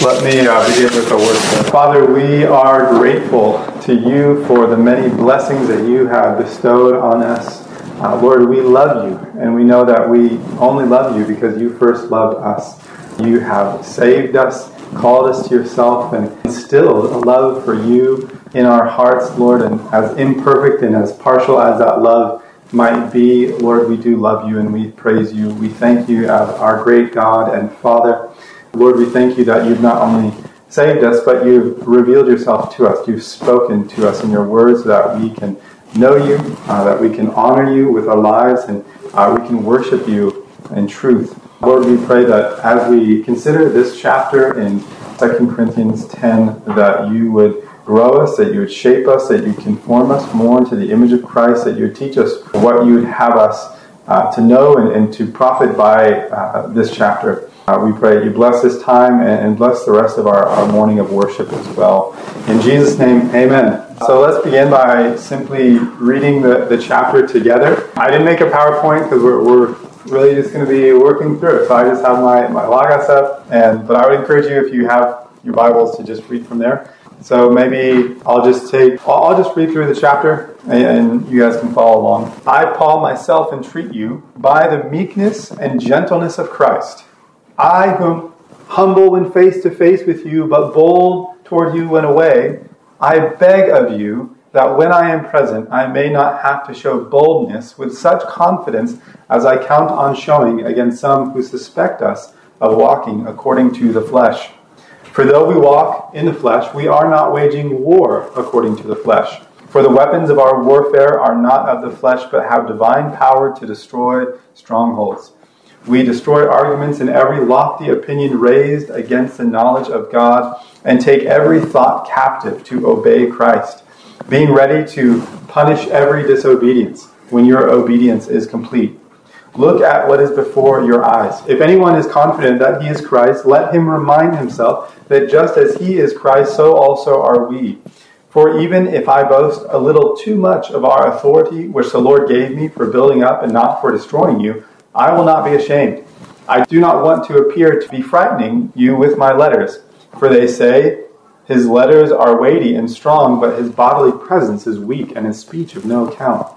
Let me begin with a word. Father, we are grateful to you for the many blessings that you have bestowed on us. Lord, we love you, and we know that we only love you because you first loved us. You have saved us, called us to yourself, and instilled a love for you in our hearts, Lord, and as imperfect and as partial as that love might be, Lord, we do love you and we praise you. We thank you as our great God and Father. Lord, we thank you that you've not only saved us, but you've revealed yourself to us. You've spoken to us in your words so that we can know you, that we can honor you with our lives, and we can worship you in truth. Lord, we pray that as we consider this chapter in 2 Corinthians 10, that you would grow us, that you would shape us, that you conform us more into the image of Christ, that you would teach us what you would have us to know and to profit by this chapter. We pray you bless this time and bless the rest of our morning of worship as well. In Jesus' name, amen. So let's begin by simply reading the chapter together. I didn't make a PowerPoint because we're really just going to be working through it. So I just have my Logos up, but I would encourage you, if you have your Bibles, to just read from there. So maybe I'll just read through the chapter and you guys can follow along. I, Paul, myself entreat you by the meekness and gentleness of Christ. I, whom humble when face to face with you, but bold toward you when away, I beg of you that when I am present, I may not have to show boldness with such confidence as I count on showing against some who suspect us of walking according to the flesh. For though we walk in the flesh, we are not waging war according to the flesh. For the weapons of our warfare are not of the flesh, but have divine power to destroy strongholds. We destroy arguments and every lofty opinion raised against the knowledge of God, and take every thought captive to obey Christ, being ready to punish every disobedience when your obedience is complete. Look at what is before your eyes. If anyone is confident that he is Christ, let him remind himself that just as he is Christ, so also are we. For even if I boast a little too much of our authority, which the Lord gave me for building up and not for destroying you, I will not be ashamed. I do not want to appear to be frightening you with my letters. For they say, his letters are weighty and strong, but his bodily presence is weak and his speech of no account.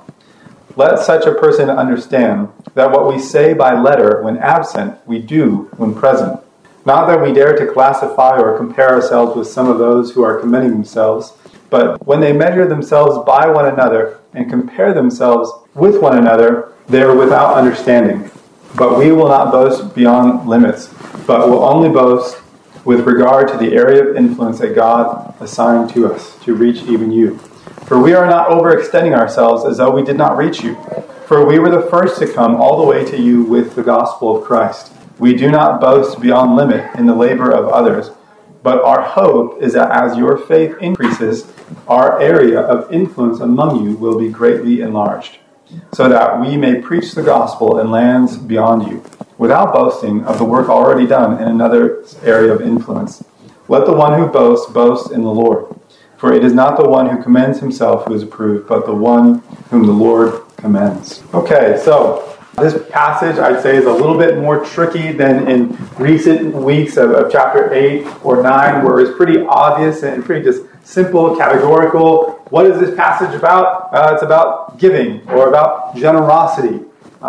Let such a person understand that what we say by letter when absent, we do when present. Not that we dare to classify or compare ourselves with some of those who are commending themselves, but when they measure themselves by one another and compare themselves with one another, they are without understanding. But we will not boast beyond limits, but will only boast with regard to the area of influence that God assigned to us to reach even you. For we are not overextending ourselves as though we did not reach you. For we were the first to come all the way to you with the gospel of Christ. We do not boast beyond limit in the labor of others, but our hope is that as your faith increases, our area of influence among you will be greatly enlarged, so that we may preach the gospel in lands beyond you, without boasting of the work already done in another area of influence. Let the one who boasts boast in the Lord. For it is not the one who commends himself who is approved, but the one whom the Lord commends. Okay, so this passage, I'd say, is a little bit more tricky than in recent weeks of chapter 8 or 9, where it's pretty obvious and pretty just simple, categorical. What is this passage about? It's about giving or about generosity.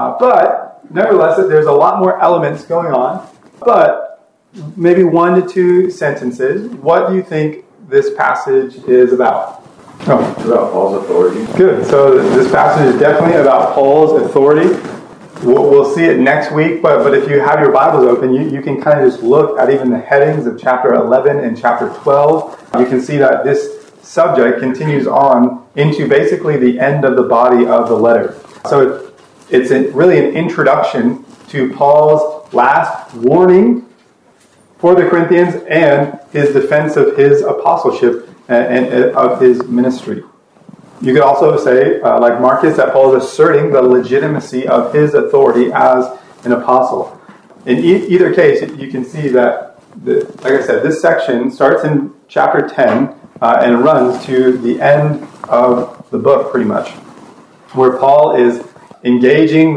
But nevertheless, there's a lot more elements going on. But maybe 1 to 2 sentences. What do you think this passage is about? Oh. It's about Paul's authority. Good. So this passage is definitely about Paul's authority. We'll see it next week, but if you have your Bibles open, you can kind of just look at even the headings of chapter 11 and chapter 12. You can see that this subject continues on into basically the end of the body of the letter. So it's really an introduction to Paul's last warning for the Corinthians and his defense of his apostleship and of his ministry. You could also say, like Marcus, that Paul is asserting the legitimacy of his authority as an apostle. In either case, you can see that, like I said, this section starts in chapter 10 and runs to the end of the book, pretty much, where Paul is engaging with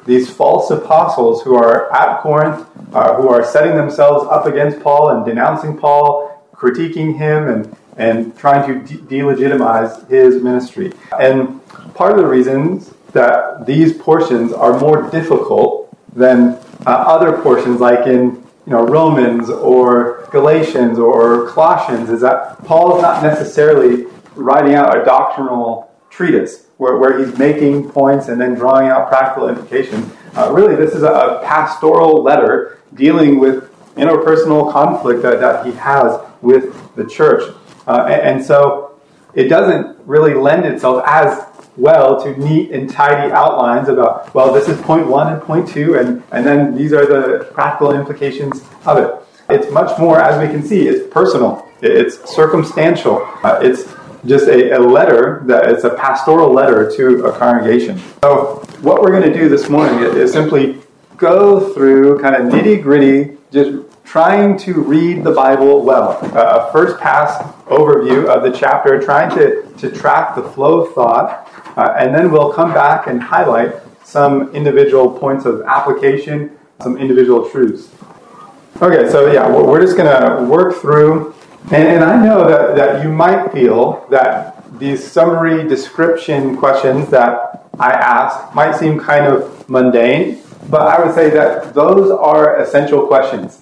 these false apostles who are at Corinth, who are setting themselves up against Paul and denouncing Paul, critiquing him and trying to delegitimize his ministry. And part of the reasons that these portions are more difficult than other portions, like in Romans or Galatians or Colossians, is that Paul is not necessarily writing out a doctrinal treatise where he's making points and then drawing out practical implications. Really, this is a pastoral letter dealing with interpersonal conflict that he has with the church. And so it doesn't really lend itself as well to neat and tidy outlines about, well, this is point 1 and point 2, and then these are the practical implications of it. It's much more, as we can see, it's personal, it's circumstantial, it's just a letter, that it's a pastoral letter to a congregation. So what we're going to do this morning is simply go through kind of nitty-gritty, just trying to read the Bible well. A first pass overview of the chapter, trying to track the flow of thought, and then we'll come back and highlight some individual points of application, some individual truths. Okay, so yeah, we're just going to work through, and I know that you might feel that these summary description questions that I ask might seem kind of mundane, but I would say that those are essential questions.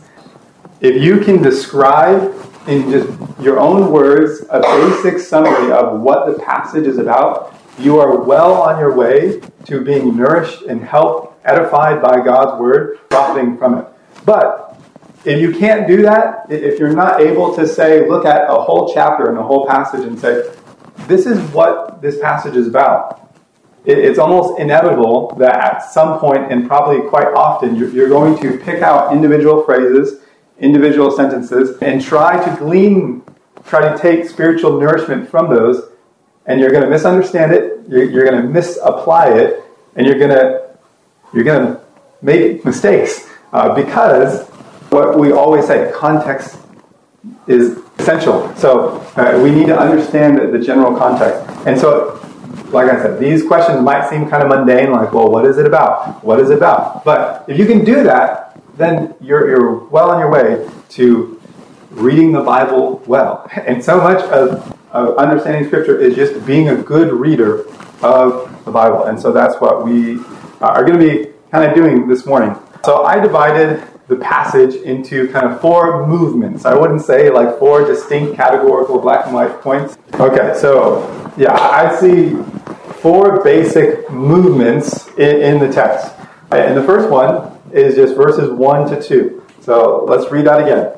If you can describe in just your own words a basic summary of what the passage is about, you are well on your way to being nourished and helped, edified by God's word, profiting from it. But if you can't do that, if you're not able to say, look at a whole chapter and a whole passage and say, this is what this passage is about, it's almost inevitable that at some point, and probably quite often, you're going to pick out individual phrases, individual sentences, and try to take spiritual nourishment from those, and you're going to misunderstand it, you're going to misapply it, and you're going to make mistakes, because what we always say, context is essential. So we need to understand the general context. And so, like I said, these questions might seem kind of mundane, like, well, what is it about? What is it about? But if you can do that, then you're well on your way to reading the Bible well. And so much of understanding Scripture is just being a good reader of the Bible. And so that's what we are going to be kind of doing this morning. So I divided the passage into kind of 4 movements. I wouldn't say like 4 distinct categorical black and white points. Okay, so yeah, I see 4 basic movements in the text. And the first one is just verses 1 to 2. So let's read that again.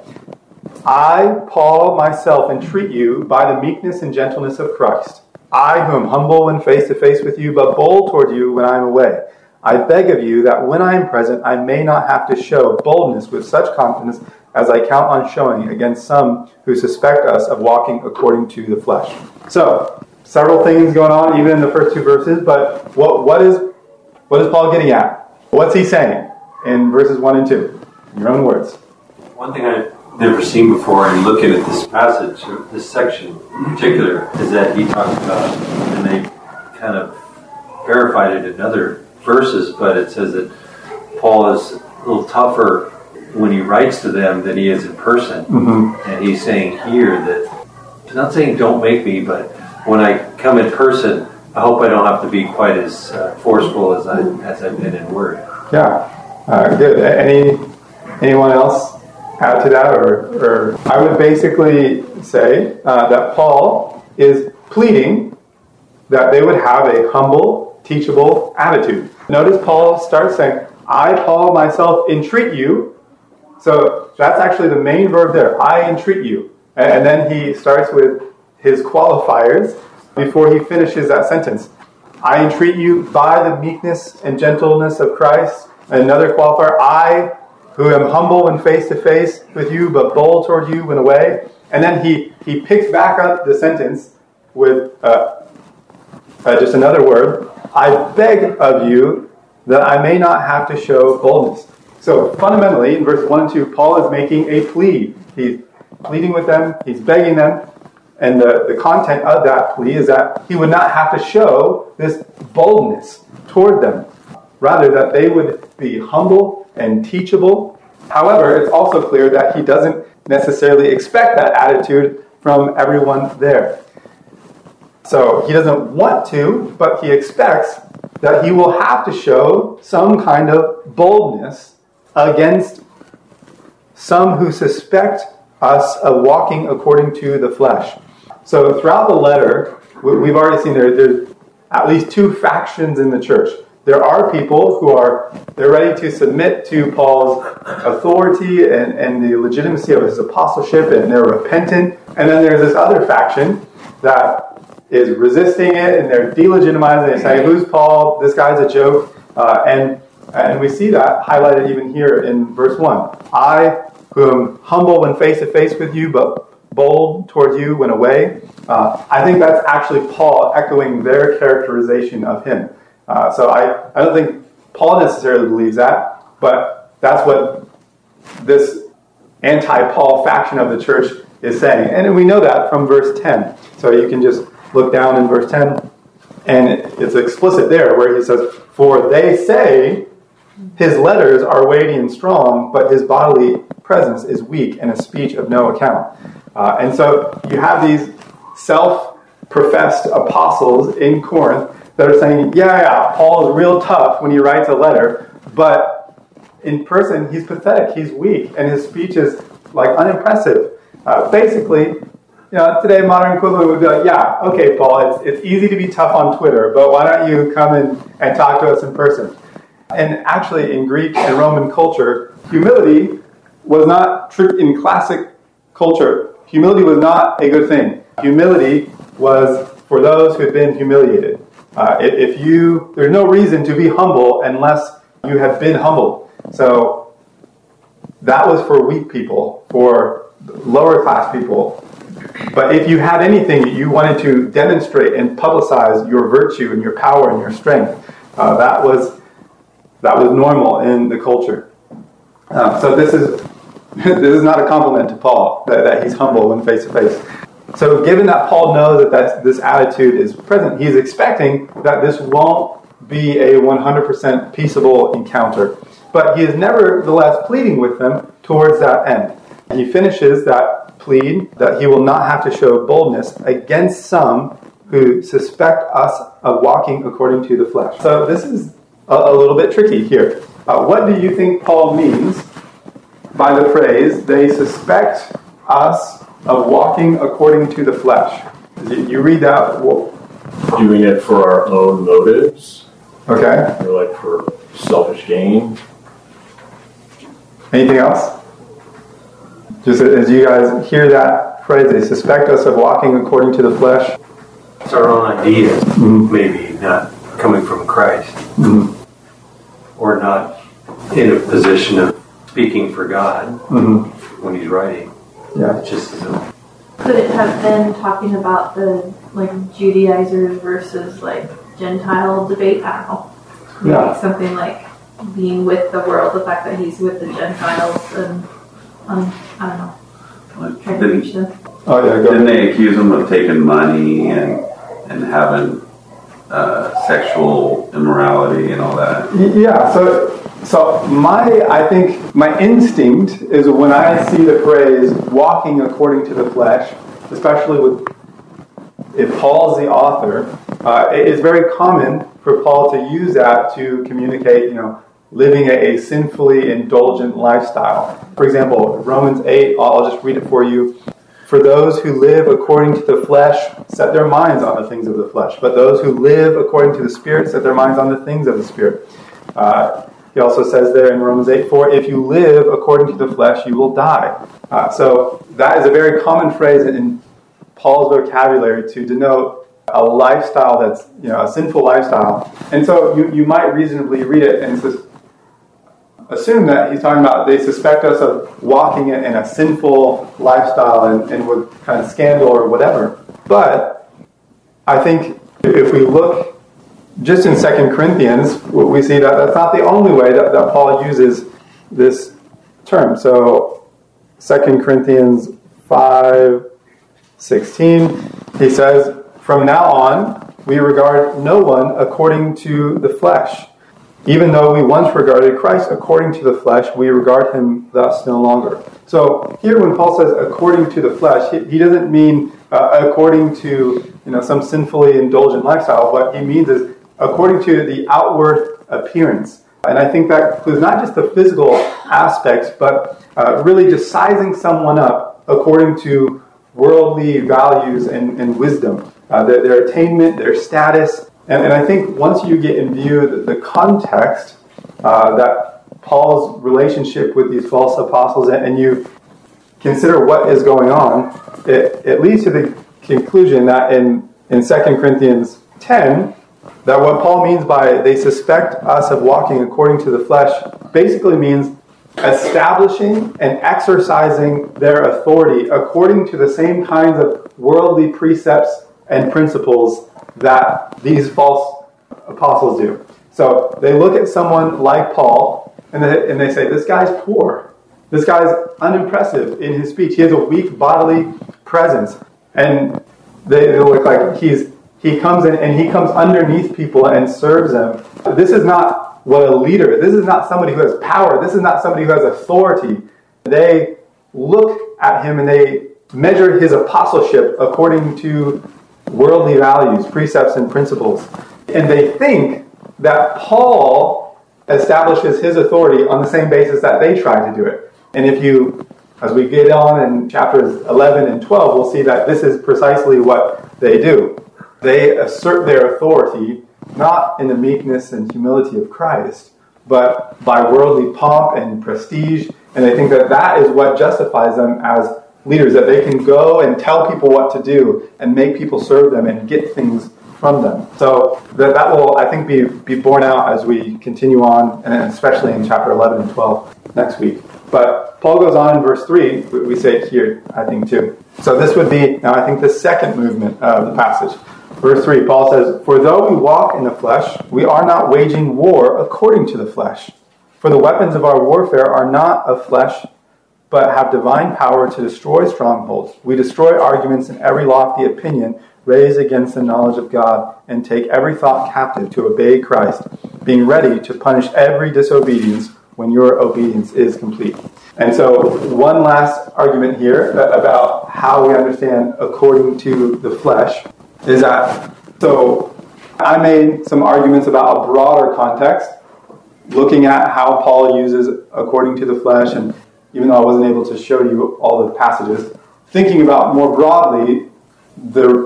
I, Paul, myself, entreat you by the meekness and gentleness of Christ. I, who am humble when face to face with you, but bold toward you when I am away. I beg of you that when I am present, I may not have to show boldness with such confidence as I count on showing against some who suspect us of walking according to the flesh. So, several things going on even in the first 2 verses, but what is Paul getting at? What's he saying in verses 1 and 2? In your own words. One thing I've never seen before in looking at this passage, or this section in particular, is that he talks about, and they kind of verified it in other verses, but it says that Paul is a little tougher when he writes to them than he is in person. Mm-hmm. And he's saying here that, he's not saying don't make me, but when I come in person, I hope I don't have to be quite as forceful as I've been in word. Yeah, good. Anyone else add to that? Or I would basically say that Paul is pleading that they would have a humble, teachable attitude. Notice Paul starts saying, I, Paul, myself, entreat you. So that's actually the main verb there. I entreat you. And then he starts with his qualifiers before he finishes that sentence. I entreat you by the meekness and gentleness of Christ. Another qualifier, I, who am humble when face to face with you, but bold toward you when away. And then he picks back up the sentence with just another word. I beg of you that I may not have to show boldness. So fundamentally, in verse 1 and 2, Paul is making a plea. He's pleading with them. He's begging them. And the content of that plea is that he would not have to show this boldness toward them. rather that they would be humble and teachable. However, it's also clear that he doesn't necessarily expect that attitude from everyone there. So he doesn't want to, but he expects that he will have to show some kind of boldness against some who suspect us of walking according to the flesh. So throughout the letter, we've already seen there's at least two factions in the church. There are people who they're ready to submit to Paul's authority and the legitimacy of his apostleship, and they're repentant. And then there's this other faction that is resisting it, and they're delegitimizing it, saying, who's Paul? This guy's a joke. And we see that highlighted even here in verse 1. I, who am humble when face to face with you, but bold toward you when away. I think that's actually Paul echoing their characterization of him. So I don't think Paul necessarily believes that, but that's what this anti-Paul faction of the church is saying. And we know that from verse 10. So you can just look down in verse 10, and it's explicit there where he says, for they say his letters are weighty and strong, but his bodily presence is weak and a speech of no account. And so you have these self-professed apostles in Corinth that are saying, yeah, Paul is real tough when he writes a letter, but in person he's pathetic, he's weak, and his speech is like unimpressive. Basically, today modern equivalent would be like, yeah, okay, Paul, it's easy to be tough on Twitter, but why don't you come and talk to us in person? And actually, in Greek and Roman culture, humility was not, in classic culture, humility was not a good thing. Humility was for those who had been humiliated. There's no reason to be humble unless you have been humbled. So that was for weak people, for lower class people. But if you had anything that you wanted to demonstrate and publicize your virtue and your power and your strength, that was normal in the culture. So this is not a compliment to Paul that he's humble when face to face. So given that Paul knows that this attitude is present, he's expecting that this won't be a 100% peaceable encounter. But he is nevertheless pleading with them towards that end. And he finishes that plead that he will not have to show boldness against some who suspect us of walking according to the flesh. So this is a little bit tricky here. What do you think Paul means by the phrase, they suspect us of walking according to the flesh? You read that. Doing it for our own motives. Okay. Or like for selfish gain. Anything else? Just as you guys hear that phrase, they suspect us of walking according to the flesh. It's our own ideas, maybe not coming from Christ, or not in a position of speaking for God when he's writing. Yeah, it's just could it have been talking about the Judaizers versus Gentile debate? I don't know. Yeah, something like being with the world, the fact that he's with the Gentiles, and I don't know. Trying to reach them. Oh yeah, didn't they accuse him of taking money and having sexual immorality and all that? Yeah, so I think my instinct is when I see the phrase walking according to the flesh, especially if Paul's the author, it's very common for Paul to use that to communicate, living a sinfully indulgent lifestyle. For example, Romans 8, I'll just read it for you. For those who live according to the flesh set their minds on the things of the flesh, but those who live according to the Spirit set their minds on the things of the Spirit. He also says there in Romans 8:4, if you live according to the flesh, you will die. So that is a very common phrase in Paul's vocabulary to denote a lifestyle that's a sinful lifestyle. And so you might reasonably read it and assume that he's talking about they suspect us of walking in a sinful lifestyle and with kind of scandal or whatever. But I think if we look just in 2 Corinthians, we see that that's not the only way that Paul uses this term. So 2 Corinthians 5:16, he says, from now on, we regard no one according to the flesh. Even though we once regarded Christ according to the flesh, we regard him thus no longer. So here when Paul says according to the flesh, he doesn't mean according to some sinfully indulgent lifestyle. What he means is according to the outward appearance. And I think that includes not just the physical aspects, but really just sizing someone up according to worldly values and wisdom, their attainment, their status. And I think once you get in view the context that Paul's relationship with these false apostles, and you consider what is going on, it leads to the conclusion that in 2 Corinthians 10, that what Paul means by they suspect us of walking according to the flesh basically means establishing and exercising their authority according to the same kinds of worldly precepts and principles that these false apostles do. So they look at someone like Paul and they say, this guy's poor. This guy's unimpressive in his speech. He has a weak bodily presence. And they look like he comes in and he comes underneath people and serves them. This is not what a leader, this is not somebody who has power, this is not somebody who has authority. They look at him and they measure his apostleship according to worldly values, precepts, and principles. And they think that Paul establishes his authority on the same basis that they try to do it. And if you, as we get on in chapters 11 and 12, we'll see that this is precisely what they do. They assert their authority not in the meekness and humility of Christ, but by worldly pomp and prestige. And they think that that is what justifies them as leaders, that they can go and tell people what to do and make people serve them and get things from them. So that will, I think, be borne out as we continue on, and especially in chapter 11 and 12 next week. But Paul goes on in verse 3, we say it here, I think, too. So this would be, now I think, the second movement of the passage. Verse 3, Paul says, "For though we walk in the flesh, we are not waging war according to the flesh. For the weapons of our warfare are not of flesh, but have divine power to destroy strongholds. We destroy arguments and every lofty opinion raised against the knowledge of God, and take every thought captive to obey Christ, being ready to punish every disobedience when your obedience is complete." And so one last argument here about how we understand according to the flesh is that, so I made some arguments about a broader context, looking at how Paul uses according to the flesh, and even though I wasn't able to show you all the passages, thinking about more broadly the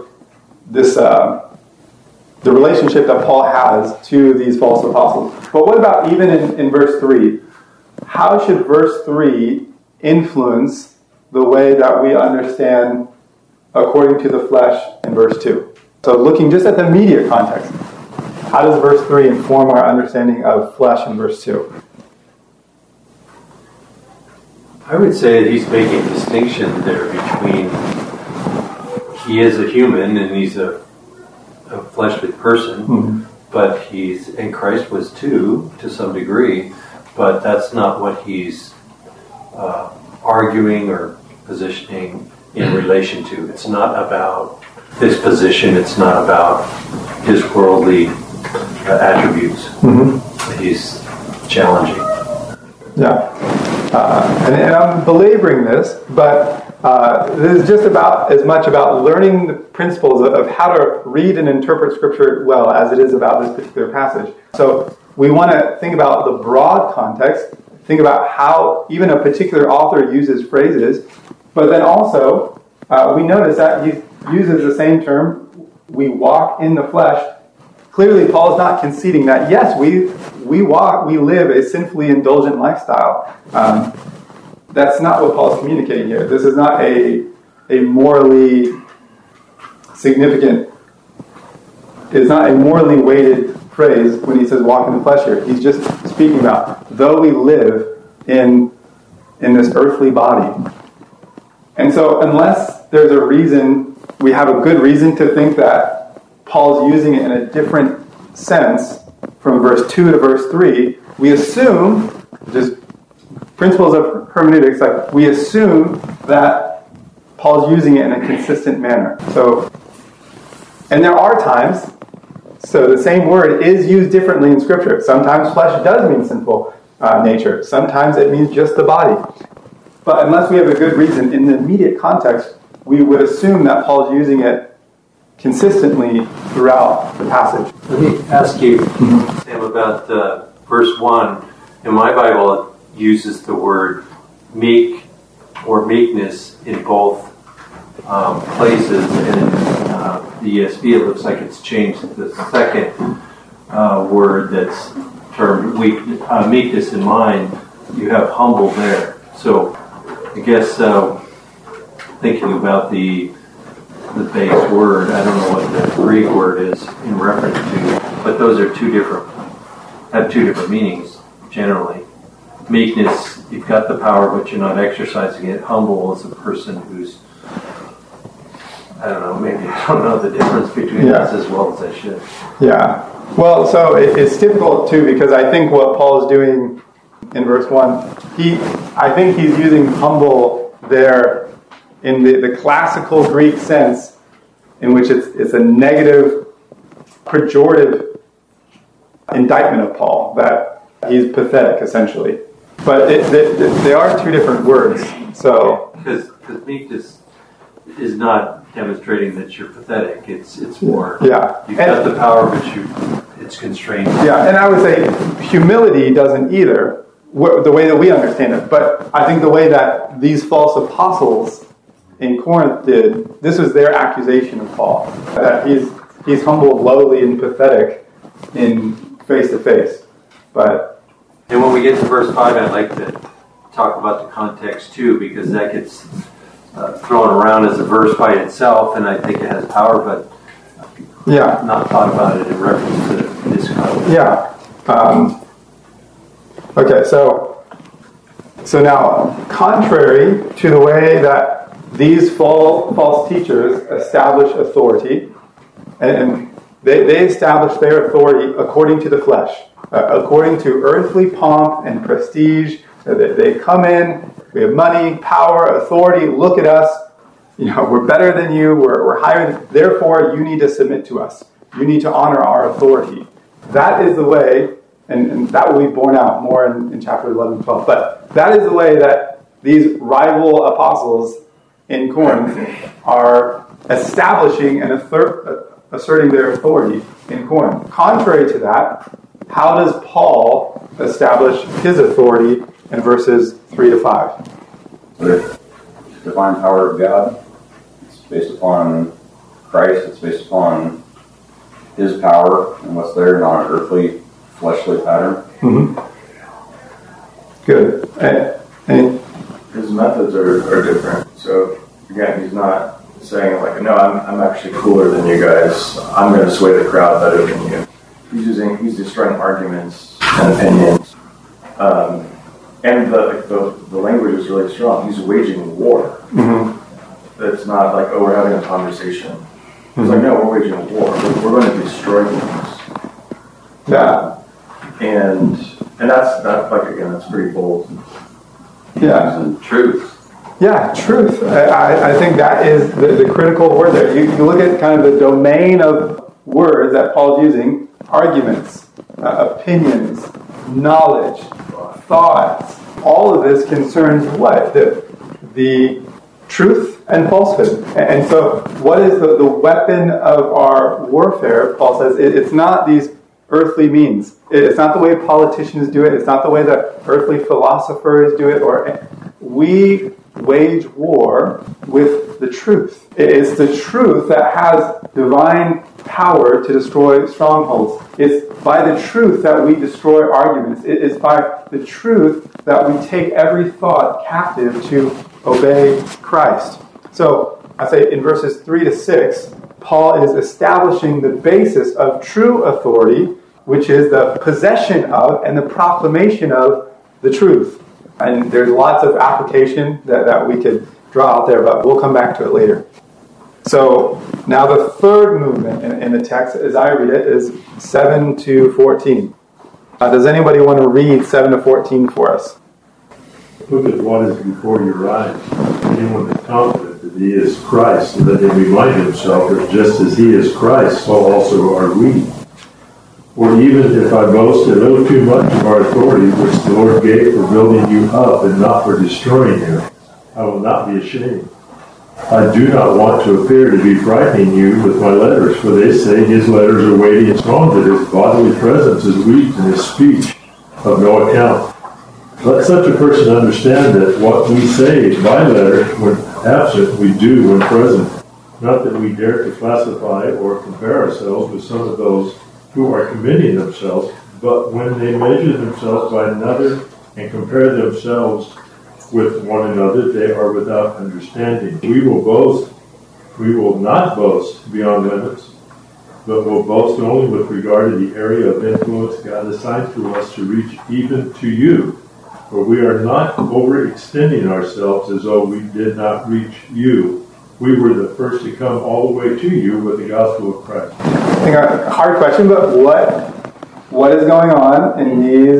relationship that Paul has to these false apostles. But what about even in verse 3? How should verse 3 influence the way that we understand according to the flesh in verse 2? So looking just at the immediate context, how does verse 3 inform our understanding of flesh in verse 2? I would say that he's making a distinction there between he is a human and he's a fleshly person, but and Christ was too, to some degree, but that's not what he's arguing or positioning in relation to. It's not about his position, it's not about his worldly attributes. He's challenging. Yeah. And I'm belaboring this, but this is just about as much about learning the principles of how to read and interpret Scripture well as it is about this particular passage. So we want to think about the broad context, think about how even a particular author uses phrases, but then also we notice that he uses the same term, we walk in the flesh. Clearly, Paul is not conceding that, yes, we live a sinfully indulgent lifestyle. That's not what Paul's communicating here. This is not a morally significant, it's not a morally weighted phrase when he says walk in the flesh here. He's just speaking about, though we live in this earthly body. And so unless there's a reason, we have a good reason to think that Paul's using it in a different sense from verse 2 to verse 3, we assume, just principles of hermeneutics, like we assume that Paul's using it in a consistent manner. So, and there are times, So the same word is used differently in Scripture. Sometimes flesh does mean sinful nature. Sometimes it means just the body. But unless we have a good reason, in the immediate context, we would assume that Paul's using it consistently throughout the passage. Let me ask you, Sam, about verse 1. In my Bible, it uses the word meek or meekness in both places. And in the ESV, it looks like it's changed to the second word that's termed meekness in mine. You have humble there. So I guess thinking about the base word, I don't know what the Greek word is in reference to, but those are have two different meanings generally. Meekness, you've got the power, but you're not exercising it. Humble is a person who's, I don't know, maybe I don't know the difference between this as well as I should. Yeah. Well, so it's difficult too, because I think what Paul is doing in verse 1, I think he's using humble there in the classical Greek sense, in which it's a negative, pejorative indictment of Paul, that he's pathetic, essentially. But they are two different words. So because meekness is not demonstrating that you're pathetic. It's more. Yeah. You've got the power, but it's constrained. Yeah, and I would say humility doesn't either, the way that we understand it. But I think the way that these false apostles in Corinth did, this was their accusation of Paul, that he's humble, lowly, and pathetic in face to face. And when we get to verse 5, I'd like to talk about the context too, because that gets thrown around as a verse by itself, and I think it has power, but not thought about it in reference to this context. Yeah. Okay, so now, contrary to the way that these false teachers establish authority, and they establish their authority according to the flesh, according to earthly pomp and prestige. They come in, we have money, power, authority, look at us, we're better than you, we're higher, therefore you need to submit to us. You need to honor our authority. That is the way, and that will be borne out more in chapter 11 and 12, but that is the way that these rival apostles in Corinth are establishing and asserting their authority in Corinth. Contrary to that, how does Paul establish his authority in verses 3 to 5? The divine power of God. It's based upon Christ. It's based upon His power and what's there, not an earthly, fleshly pattern. Mm-hmm. Good. His methods are different. So again, he's not saying like, no, I'm actually cooler than you guys. I'm going to sway the crowd better than you. He's destroying arguments and opinions. And the language is really strong. He's waging war. Mm-hmm. It's not like, oh, we're having a conversation. Mm-hmm. It's like, no, we're waging a war. We're going to destroy things. Yeah. And that's pretty bold. Yeah. And truth. Yeah, truth. I think that is the critical word there. You look at kind of the domain of words that Paul's using: arguments, opinions, knowledge, thoughts. All of this concerns what? The truth and falsehood. And so what is the weapon of our warfare? Paul says it's not these earthly means. It's not the way politicians do it. It's not the way that earthly philosophers do it. We wage war with the truth. It's the truth that has divine power to destroy strongholds. It's by the truth that we destroy arguments. It is by the truth that we take every thought captive to obey Christ. So I say in verses 3 to 6, Paul is establishing the basis of true authority, which is the possession of and the proclamation of the truth. And there's lots of application that we could draw out there, but we'll come back to it later. So now the third movement in the text, as I read it, is 7 to 14. Does anybody want to read 7 to 14 for us? Look at what is before your eyes. Anyone is confident that he is Christ, so that he remind himself that just as he is Christ, so also are we. Or even if I boast a little too much of our authority, which the Lord gave for building you up and not for destroying you, I will not be ashamed. I do not want to appear to be frightening you with my letters, for they say his letters are weighty and strong, but his bodily presence is weak and his speech of no account. Let such a person understand that what we say by letter when absent, we do when present. Not that we dare to classify or compare ourselves with some of those who are commending themselves, but when they measure themselves by another and compare themselves with one another, they are without understanding. We will not boast beyond limits, but will boast only with regard to the area of influence God assigned to us to reach even to you. For we are not overextending ourselves as though we did not reach you. We were the first to come all the way to you with the gospel of Christ. I think a hard question, but what is going on in these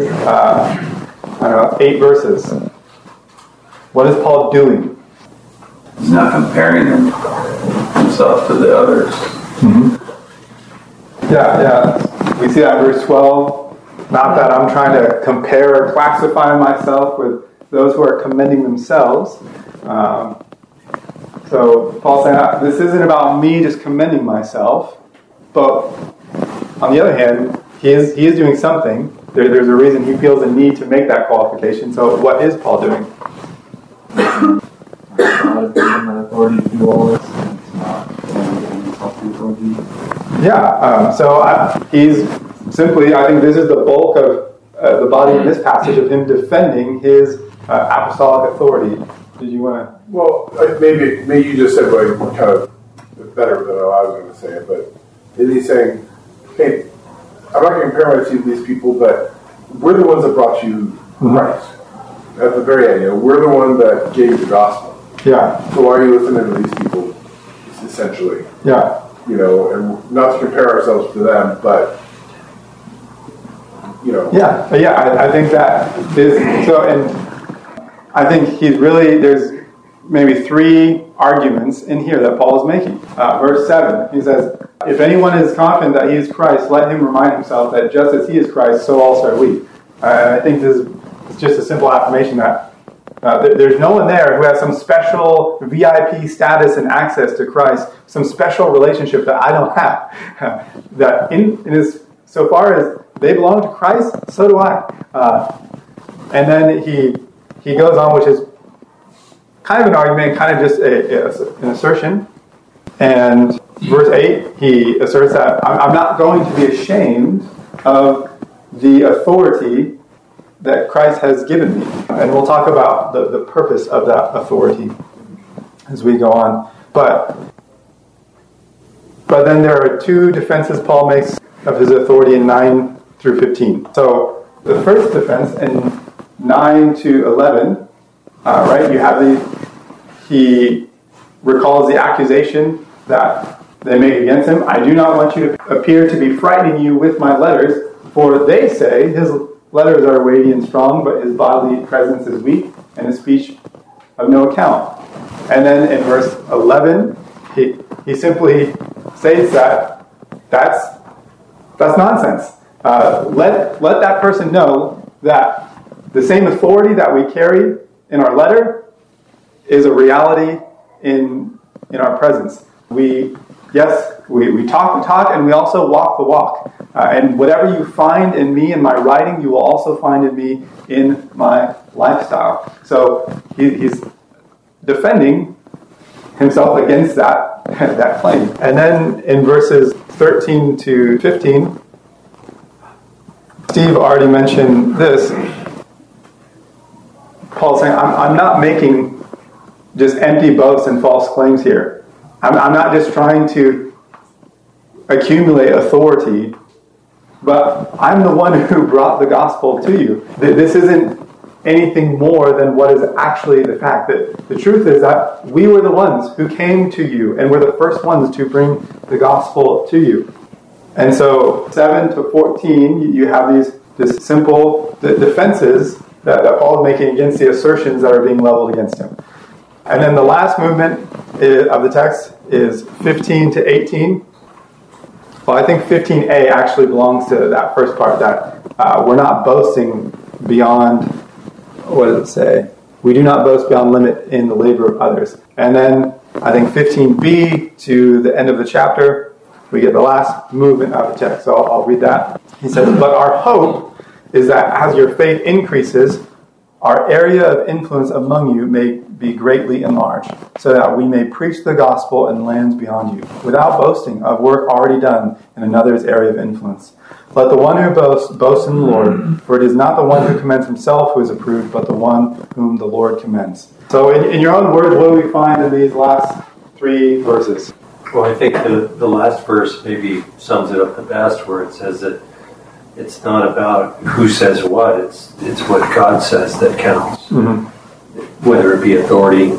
8 verses? What is Paul doing? He's not comparing himself to the others. Mm-hmm. Yeah. We see that in verse 12. Not that I'm trying to compare or classify myself with those who are commending themselves. So Paul's saying, this isn't about me just commending myself, but on the other hand, he is doing something. There's a reason he feels the need to make that qualification. So what is Paul doing? God gave him an authority to do all this, and it's not giving himself the authority. Yeah, he's simply, I think this is the bulk of the body in this passage of him defending his apostolic authority. Did you want to? Well, maybe you just said what kind of better than I was going to say it, but he's saying, hey, I'm not going to compare myself to these people, but we're the ones that brought you Christ. At the very end, we're the one that gave you the gospel. Yeah. So why are you listening to these people, essentially? Yeah. And not to compare ourselves to them, but, Yeah, I think that is, and I think there's maybe 3 arguments in here that Paul is making. Verse 7, he says, if anyone is confident that he is Christ, let him remind himself that just as he is Christ, so also are we. I think this is just a simple affirmation that there's no one there who has some special VIP status and access to Christ, some special relationship that I don't have. That in his, so far as they belong to Christ, so do I. And then he goes on, which is kind of an argument, kind of just an assertion. And verse 8, he asserts that I'm not going to be ashamed of the authority that Christ has given me. And we'll talk about the purpose of that authority as we go on. But then there are 2 defenses Paul makes of his authority in 9 through 15. So the first defense in 9 to 11, right, you have he recalls the accusation that they make against him. I do not want you to appear to be frightening you with my letters, for they say his letters are weighty and strong, but his bodily presence is weak, and his speech of no account. And then in verse 11, he simply states that that's nonsense. Let that person know that the same authority that we carry in our letter is a reality in our presence. We talk the talk, and we also walk the walk. And whatever you find in me in my writing, you will also find in me in my lifestyle. So he's defending himself against that claim. And then in verses 13 to 15, Steve already mentioned this. Paul's saying, I'm not making just empty boasts and false claims here. I'm not just trying to accumulate authority, but I'm the one who brought the gospel to you. This isn't anything more than what is actually the fact. That the truth is that we were the ones who came to you, and we're the first ones to bring the gospel to you. And so 7 to 14, you have this simple defenses that Paul is making against the assertions that are being leveled against him. And then the last movement of the text is 15 to 18. Well, I think 15a actually belongs to that first part, that we're not boasting beyond, what does it say? We do not boast beyond limit in the labor of others. And then I think 15b to the end of the chapter, we get the last movement of the text. So I'll read that. He says, but our hope is that as your faith increases, our area of influence among you may be greatly enlarged, so that we may preach the gospel in lands beyond you, without boasting of work already done in another's area of influence. Let the one who boasts, boast in the Lord, for it is not the one who commends himself who is approved, but the one whom the Lord commends. So in your own words, what do we find in these last 3 verses? Well, I think the last verse maybe sums it up the best, where it says that it's not about who says what, it's what God says that counts. Mm-hmm. Whether it be authority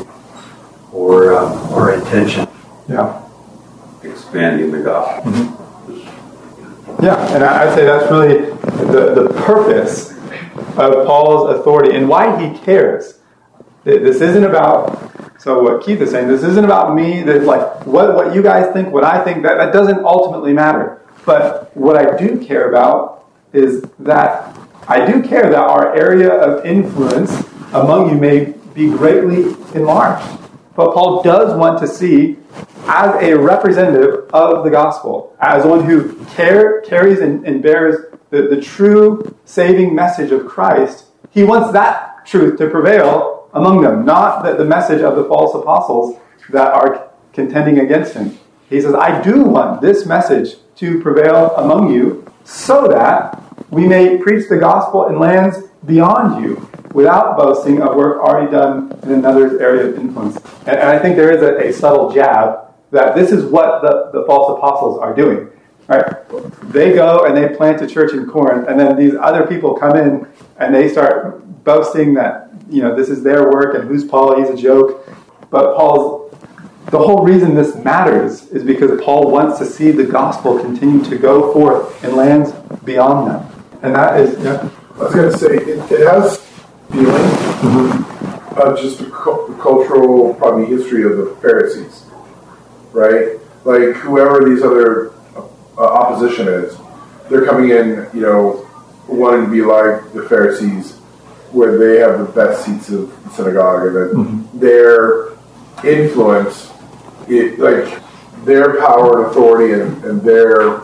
or intention. Yeah. Expanding the gospel. Mm-hmm. Yeah, and I'd say that's really the purpose of Paul's authority and why he cares. This isn't about, so what Keith is saying, this isn't about me, that like what you guys think, what I think, that doesn't ultimately matter. But what I do care about is that I do care that our area of influence among you may be greatly enlarged. But Paul does want to see, as a representative of the gospel, as one who carries and bears the true saving message of Christ, he wants that truth to prevail among them, not the message of the false apostles that are contending against him. He says, I do want this message to prevail among you, so that we may preach the gospel in lands beyond you, without boasting of work already done in another's area of influence. And I think there is a subtle jab that this is what the false apostles are doing. Right? They go and they plant a church in Corinth, and then these other people come in and they start boasting that, this is their work and who's Paul, he's a joke. But the whole reason this matters is because Paul wants to see the gospel continue to go forth in lands beyond them. And that is, I was going to say, it has feeling of just the cultural, probably history of the Pharisees, right? Like whoever these other opposition is, they're coming in, wanting to be like the Pharisees, where they have the best seats of the synagogue, and then their influence, like their power and authority and their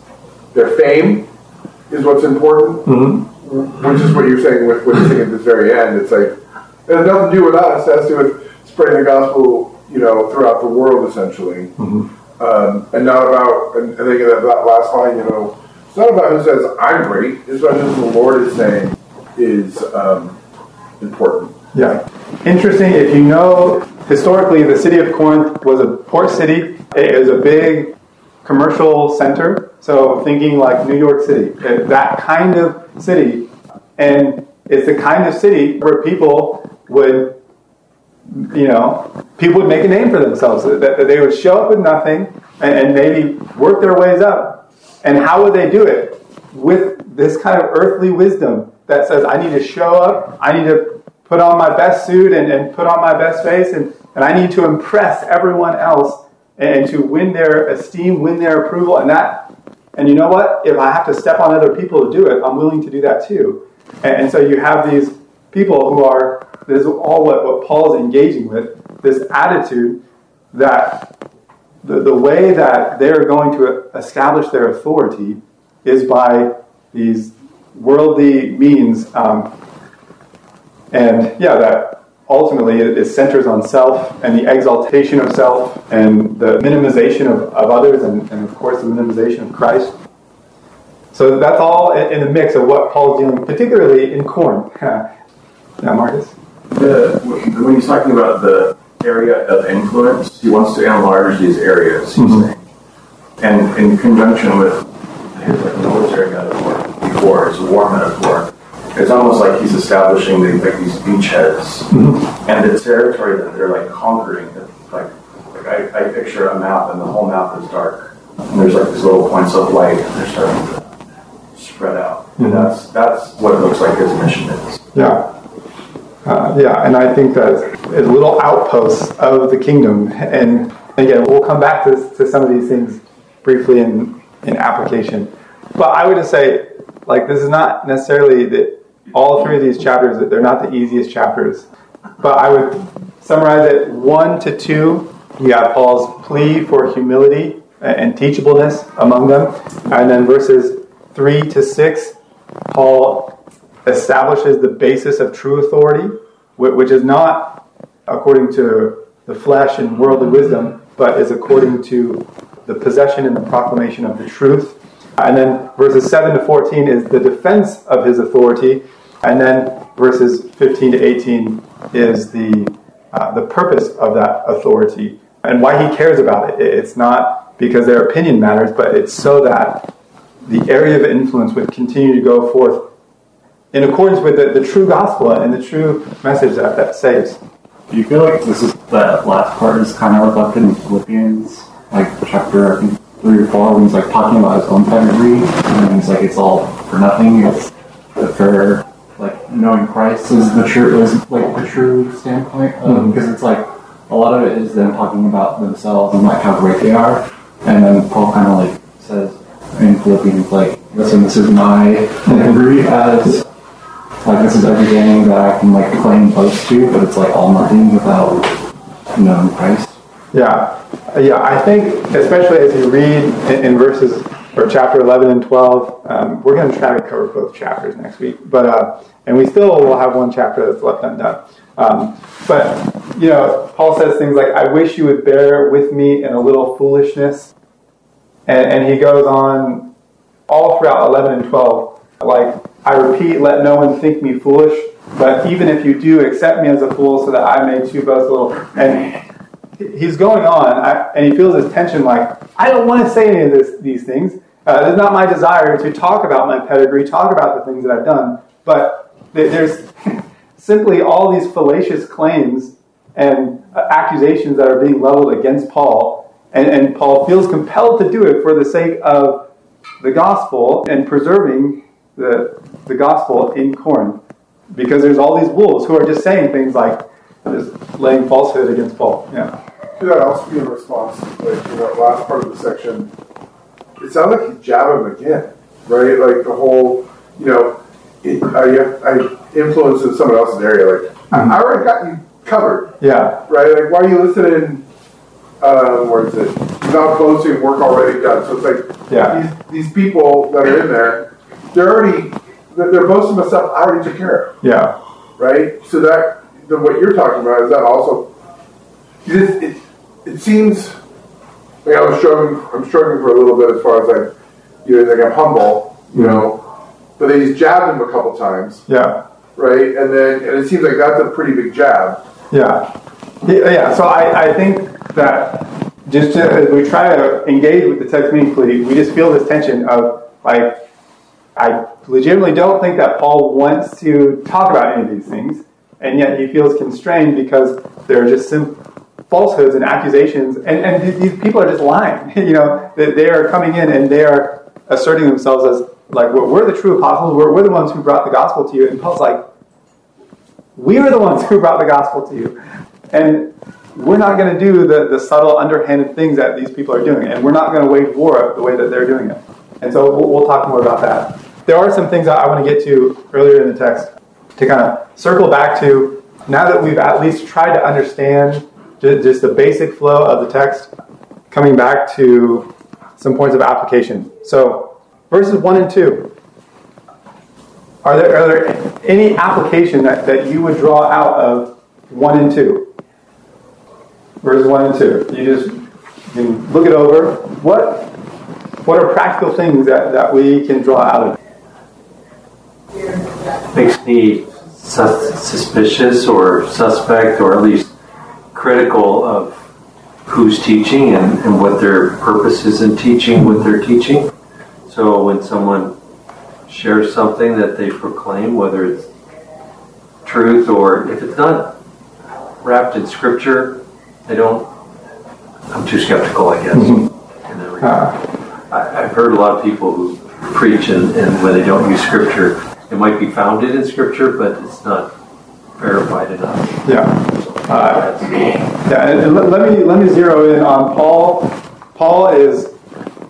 fame is what's important, which is what you're saying with what you're saying at this very end. It's like, it has nothing to do with us, it has to do with spreading the gospel, throughout the world, essentially. And not about, and I think that last line, it's not about who says, I'm great, it's about who the Lord is saying is important. Yeah. Interesting, if you know, historically, the city of Corinth was a port city. It was a big commercial center. So thinking like New York City, that kind of city. And it's the kind of city where people would, people would make a name for themselves. That they would show up with nothing and maybe work their ways up. And how would they do it? With this kind of earthly wisdom that says, I need to show up, I need to put on my best suit and put on my best face, and I need to impress everyone else and to win their esteem, win their approval, and you know what? If I have to step on other people to do it, I'm willing to do that too. And so you have these people who are, this is all what Paul's engaging with, this attitude that the way that they're going to establish their authority is by these worldly means, that ultimately it centers on self and the exaltation of self and the minimization of others and of course the minimization of Christ. So that's all in the mix of what Paul's dealing with, particularly in Corinth. Yeah, Marcus? When he's talking about the area of influence, he wants to enlarge these areas, he's saying. And in conjunction with his military metaphor before, his war metaphor, it's almost like he's establishing these beachheads and the territory that they're conquering. Like I picture a map, and the whole map is dark, and there's these little points of light, and they're starting to spread out. And that's what it looks like his mission is. And I think that it's little outposts of the kingdom. And again, we'll come back to some of these things briefly in in application. But I would just say, like, this is not necessarily that all three of these chapters, that they're not the easiest chapters. But I would summarize it 1 to 2. You have Paul's plea for humility and teachableness among them. And then verses 3 to 6, Paul establishes the basis of true authority, which is not according to the flesh and worldly wisdom, but is according to the possession and the proclamation of the truth. And then verses 7 to 14 is the defense of his authority. And then verses 15 to 18 is the purpose of that authority and why he cares about it. It's not because their opinion matters, but it's so that the area of influence would continue to go forth in accordance with the true gospel and the true message that saves. Do you feel like that last part is kind of reflected in Philippians, like chapter, I think, 3 or 4, when he's like talking about his own pedigree, and he's like, it's all for nothing, it's for, like, knowing Christ is the true standpoint, because it's like, a lot of it is them talking about themselves and like how great they are, and then Paul kind of like says in Philippians, like, listen, this is my pedigree as, like, this is everything that I can like claim and boast to, but it's like all nothing without knowing Christ. Yeah, I think especially as you read in verses, or chapter 11 and 12, we're going to try to cover both chapters next week, but and we still will have one chapter that's left undone. But, you know, Paul says things like, I wish you would bear with me in a little foolishness. And he goes on all throughout 11 and 12, like, I repeat, let no one think me foolish, but even if you do, accept me as a fool so that I may too boast a little. And he's going on, and he feels this tension like, I don't want to say any of these things. It's not my desire to talk about my pedigree, talk about the things that I've done, but there's simply all these fallacious claims and accusations that are being leveled against Paul, and Paul feels compelled to do it for the sake of the gospel and preserving the gospel in Corinth, because there's all these wolves who are just saying things like, just laying falsehood against Paul. Yeah. Could that also be in response, like, you know, last part of the section? It sounds like you jab him again, right? Like the whole, you know, I influence in someone else's area. Like, I already got you covered. Yeah. Right? Like, why are you listening? Where is it? Not boasting, work already done. So it's like, these people that are in there, they're boasting about stuff I already took care of. Yeah. Right? So what you're talking about is that also, it seems like I'm struggling for a little bit as far as like, you know, like I'm humble, you know, but then he's jabbed him a couple times. Yeah. Right? And it seems like that's a pretty big jab. Yeah. So I think that just as we try to engage with the text meaningfully, we just feel this tension of, like, I legitimately don't think that Paul wants to talk about any of these things, and yet he feels constrained because there are just some falsehoods and accusations, and these people are just lying. You know, they are coming in and they are asserting themselves as, like, we're the true apostles, we're the ones who brought the gospel to you. And Paul's like, we are the ones who brought the gospel to you. And we're not going to do the subtle, underhanded things that these people are doing. And we're not going to wage war the way that they're doing it. And so we'll talk more about that. There are some things I want to get to earlier in the text to kind of circle back to, now that we've at least tried to understand just the basic flow of the text, coming back to some points of application. So, verses 1 and 2. Are there any application that you would draw out of 1 and 2? Verses 1 and 2. You can look it over. What are practical things that we can draw out of it? Makes me suspicious or suspect, or at least critical of who's teaching and what their purpose is in teaching what they're teaching. So when someone shares something that they proclaim, whether it's truth or if it's not wrapped in Scripture, I'm too skeptical, I guess. Mm-hmm. In that regard. I've heard a lot of people who preach and when they don't use Scripture, it might be founded in Scripture, but it's not verified enough. Yeah. And let me zero in on Paul. Paul is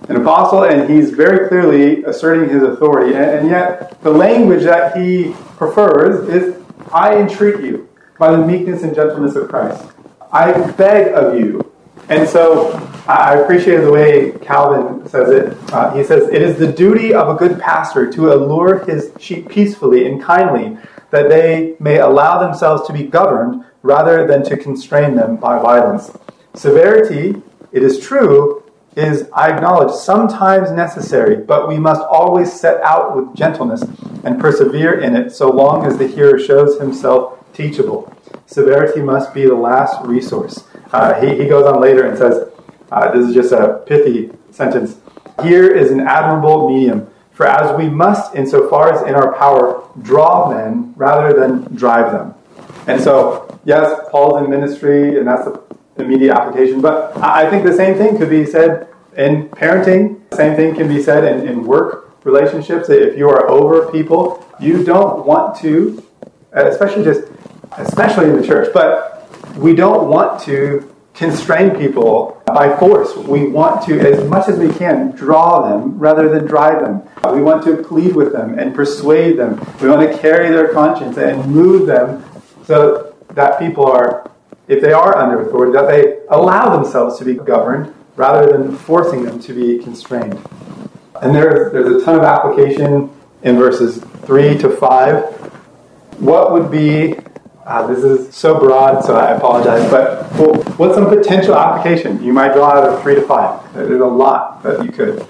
an apostle, and he's very clearly asserting his authority. And yet, the language that he prefers is, I entreat you by the meekness and gentleness of Christ. I beg of you. And so, I appreciate the way Calvin says it. He says, it is the duty of a good pastor to allure his sheep peacefully and kindly, that they may allow themselves to be governed rather than to constrain them by violence. Severity, it is true, is, I acknowledge, sometimes necessary, but we must always set out with gentleness and persevere in it so long as the hearer shows himself teachable. Severity must be the last resource. He goes on later and says, this is just a pithy sentence, here is an admirable medium, for as we must, insofar as in our power, draw men rather than drive them. And so, yes, Paul's in ministry, and that's the immediate application, but I think the same thing could be said in parenting. The same thing can be said in work relationships. If you are over people, you don't want to, especially in the church, but we don't want to constrain people by force. We want to, as much as we can, draw them rather than drive them. We want to plead with them and persuade them. We want to carry their conscience and move them so that people are, if they are under authority, that they allow themselves to be governed rather than forcing them to be constrained. And there's a ton of application in verses 3 to 5. What would be, this is so broad, so I apologize, but what's some potential application you might draw out of 3 to 5? There's a lot that you could.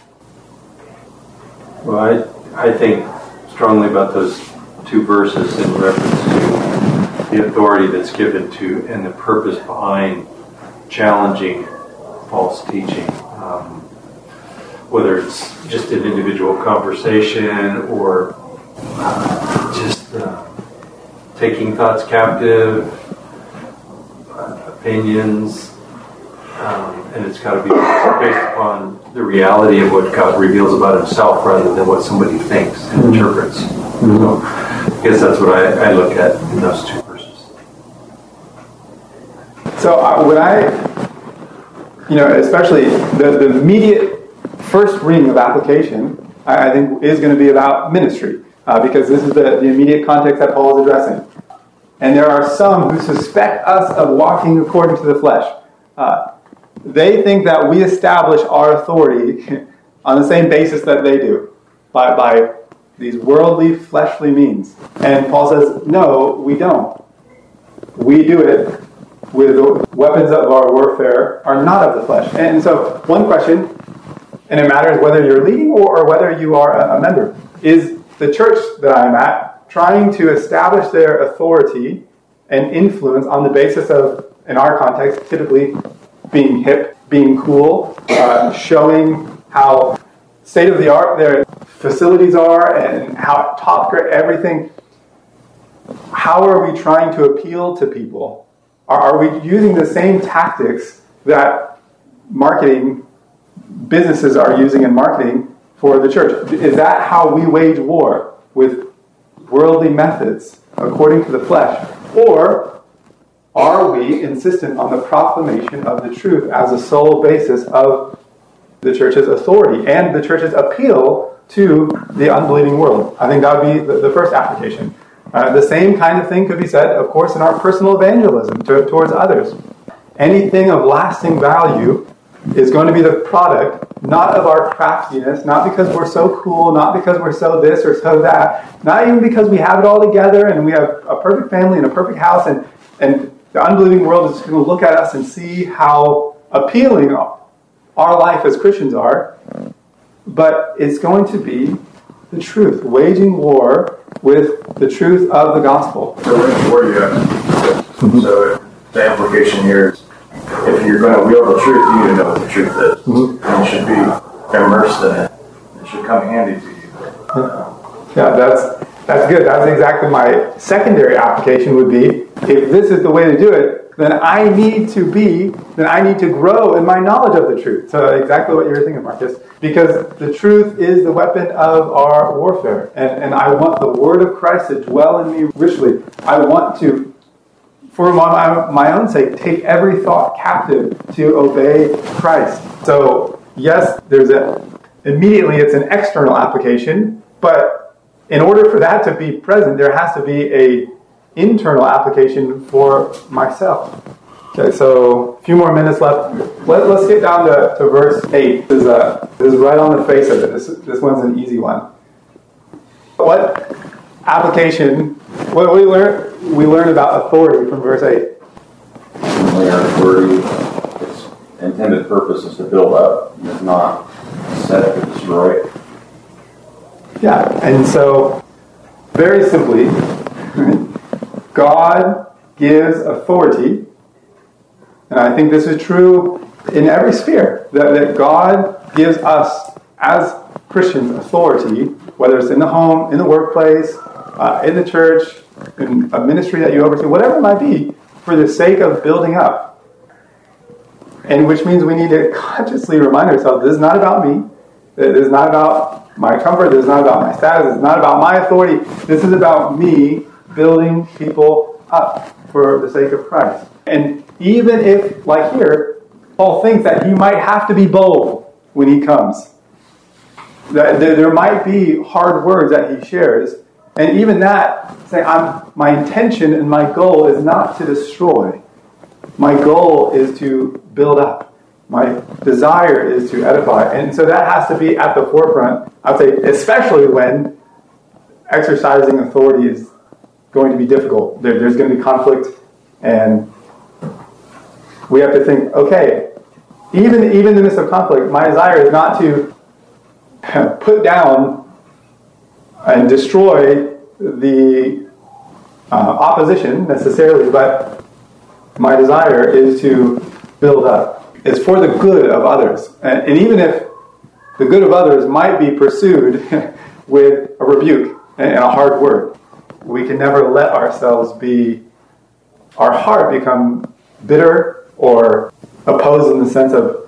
Well, I think strongly about those two verses in reference to the authority that's given to and the purpose behind challenging false teaching. Whether it's just an individual conversation or just taking thoughts captive, opinions, and it's got to be based upon the reality of what God reveals about himself rather than what somebody thinks and interprets. So I guess that's what I look at in those two verses. So when especially the immediate first ring of application, I think is going to be about ministry, because this is the immediate context that Paul is addressing. And there are some who suspect us of walking according to the flesh. They think that we establish our authority on the same basis that they do, by these worldly, fleshly means. And Paul says, no, we don't. We do it with the weapons of our warfare are not of the flesh. And so one question, and it matters whether you're leading or whether you are a member, is the church that I'm at trying to establish their authority and influence on the basis of, in our context, typically being hip, being cool, showing how state-of-the-art their facilities are and how top grade everything. How are we trying to appeal to people? Are we using the same tactics that marketing businesses are using in marketing for the church? Is that how we wage war, with worldly methods according to the flesh? Or are we insistent on the proclamation of the truth as a sole basis of the church's authority and the church's appeal to the unbelieving world? I think that would be the first application. The same kind of thing could be said, of course, in our personal evangelism towards others. Anything of lasting value is going to be the product, not of our craftiness, not because we're so cool, not because we're so this or so that, not even because we have it all together and we have a perfect family and a perfect house, and the unbelieving world is just going to look at us and see how appealing our life as Christians are, but it's going to be the truth, waging war with the truth of the gospel. So which war you have? So the implication here is, if you're going to wield the truth, you need to know what the truth is. Mm-hmm. And you should be immersed in it. It should come handy to you. Yeah, that's good. That's exactly my secondary application would be, if this is the way to do it, then I need to grow in my knowledge of the truth. So exactly what you were thinking, Marcus. Because the truth is the weapon of our warfare. And I want the word of Christ to dwell in me richly. I want to, for my own sake, take every thought captive to obey Christ. So yes, immediately it's an external application, but in order for that to be present, there has to be a internal application for myself. Okay, so a few more minutes left. Let's get down to verse 8. This is right on the face of it. This one's an easy one. What application, what do we learn? We learn about authority from verse 8. Our authority, its intended purpose is to build up, it's not set to destroy. Yeah, and so very simply, God gives authority, and I think this is true in every sphere, that God gives us as Christians authority, whether it's in the home, in the workplace, in the church, in a ministry that you oversee, whatever it might be, for the sake of building up. And which means we need to consciously remind ourselves, this is not about me. This is not about my comfort. This is not about my status. This is not about my authority. This is about me building people up for the sake of Christ. And even if, like here, Paul thinks that he might have to be bold when he comes, that there might be hard words that he shares, and even that, say, my intention and my goal is not to destroy. My goal is to build up. My desire is to edify. And so that has to be at the forefront, I would say, especially when exercising authority is going to be difficult. There's going to be conflict, and we have to think, okay, even in the midst of conflict, my desire is not to put down and destroy the opposition necessarily, but my desire is to build up. It's for the good of others. And even if the good of others might be pursued with a rebuke and a hard word, we can never let ourselves our heart become bitter or opposed in the sense of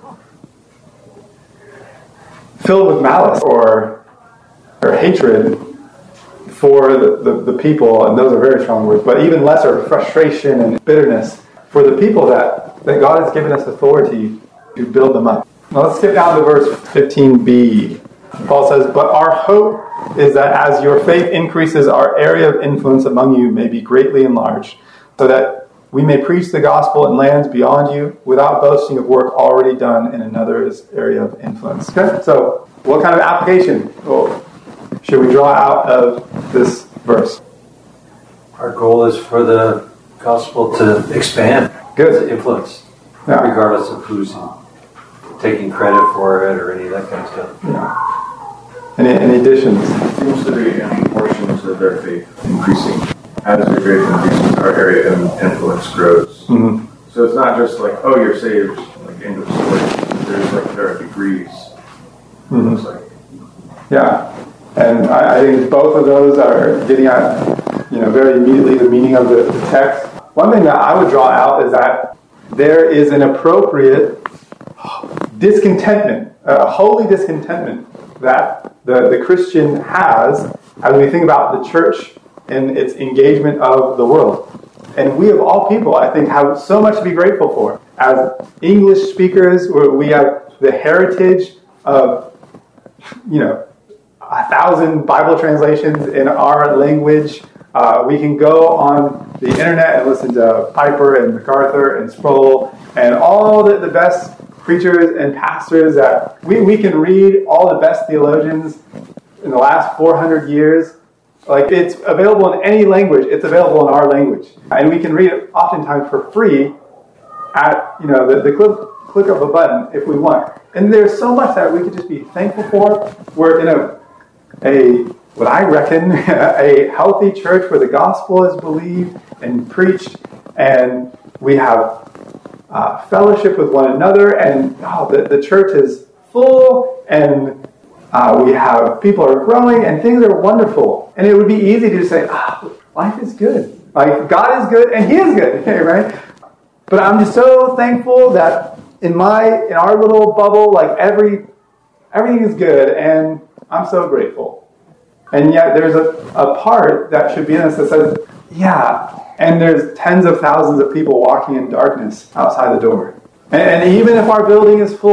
filled with malice or hatred for the people, and those are very strong words, but even lesser frustration and bitterness for the people that God has given us authority to build them up. Now let's skip down to verse 15b. Paul says, "But our hope is that as your faith increases, our area of influence among you may be greatly enlarged, so that we may preach the gospel in lands beyond you without boasting of work already done in another's area of influence." Okay? So what kind of application should we draw out of this verse? Our goal is for the gospel to expand. Good. Influence. Yeah. Regardless of who's taking credit for it or any of that kind of stuff. Yeah. Any additions? It seems to be in proportion to their faith increasing. As their faith increases, our area of influence grows. Mm-hmm. So it's not just like, oh, you're saved, like end of story. There are degrees. Mm-hmm. Looks like. Yeah. And I think both of those are getting at, very immediately the meaning of the text. One thing that I would draw out is that there is an appropriate discontentment, a holy discontentment that the Christian has as we think about the church and its engagement of the world. And we of all people, I think, have so much to be grateful for. As English speakers, we have the heritage of, 1,000 Bible translations in our language. We can go on the internet and listen to Piper and MacArthur and Sproul and all the best preachers and pastors that we can read all the best theologians in the last 400 years. Like, it's available in any language. It's available in our language. And we can read it oftentimes for free at, the click of a button if we want. And there's so much that we could just be thankful for. We're in what I reckon, a healthy church where the gospel is believed and preached, and we have fellowship with one another, and the church is full, and we have people are growing, and things are wonderful. And it would be easy to say, life is good. Like, God is good, and He is good, right? But I'm just so thankful that in our little bubble, like everything is good, and I'm so grateful. And yet there's a part that should be in us that says, and there's tens of thousands of people walking in darkness outside the door. And even if our building is full,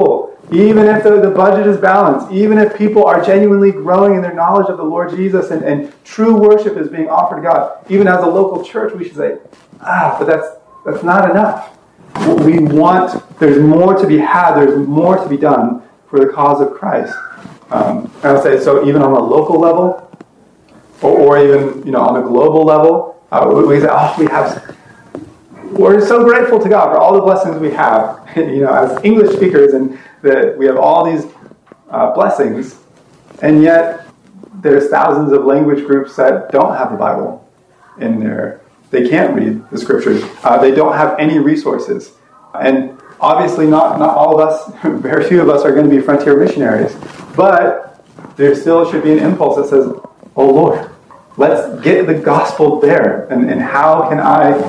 even if the budget is balanced, even if people are genuinely growing in their knowledge of the Lord Jesus and true worship is being offered to God, even as a local church, we should say, but that's not enough. We want, there's more to be had, there's more to be done for the cause of Christ. I would say, so even on a local level, or even on a global level, we say, we're so grateful to God for all the blessings we have, as English speakers, and that we have all these blessings, and yet there's thousands of language groups that don't have the Bible in there. They can't read the scriptures. They don't have any resources. And obviously not all of us, very few of us are going to be frontier missionaries. But there still should be an impulse that says, oh Lord, let's get the gospel there. And how can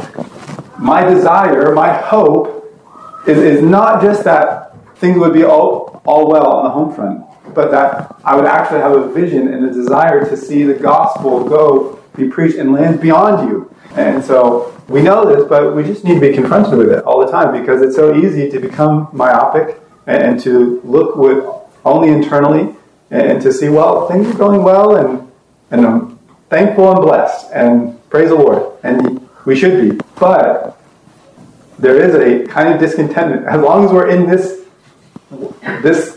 my desire, my hope is not just that things would be all well on the home front, but that I would actually have a vision and a desire to see the gospel go be preached in lands beyond you. And so we know this, but we just need to be confronted with it all the time, because it's so easy to become myopic and to look with only internally and to see, well, things are going well and I'm thankful and blessed and praise the Lord. And we should be. But there is a kind of discontentment. As long as we're in this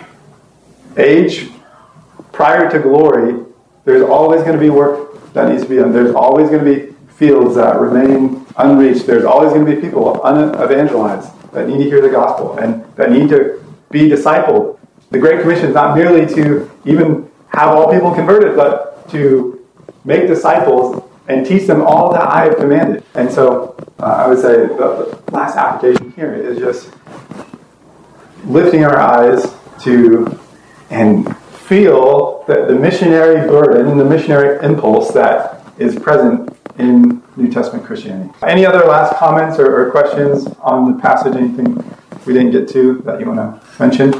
age prior to glory, there's always going to be work that needs to be done. There's always going to be fields that remain unreached. There's always going to be people unevangelized that need to hear the gospel and that need to be discipled. The Great Commission is not merely to even have all people converted, but to make disciples and teach them all that I have commanded. And so I would say the last application here is just lifting our eyes to and feel that the missionary burden and the missionary impulse that is present in New Testament Christianity. Any other last comments or questions on the passage? Anything we didn't get to that you want to mention?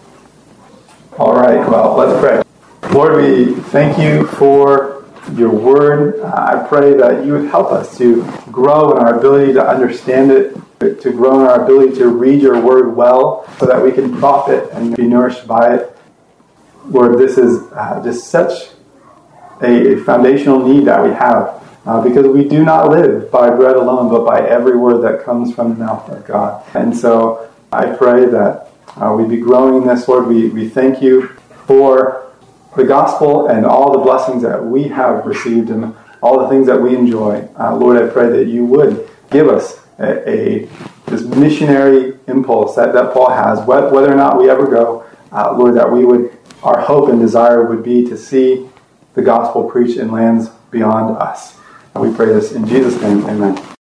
All right, well, let's pray. Lord, we thank you for your word. I pray that you would help us to grow in our ability to understand it, to grow in our ability to read your word well so that we can profit and be nourished by it. Lord, this is just such a foundational need that we have. Because we do not live by bread alone, but by every word that comes from the mouth of God. And so I pray that we be growing in this, Lord. We thank you for the gospel and all the blessings that we have received and all the things that we enjoy. Lord, I pray that you would give us this missionary impulse that Paul has, whether or not we ever go. Lord, that our hope and desire would be to see the gospel preached in lands beyond us. We pray this in Jesus' name. Amen.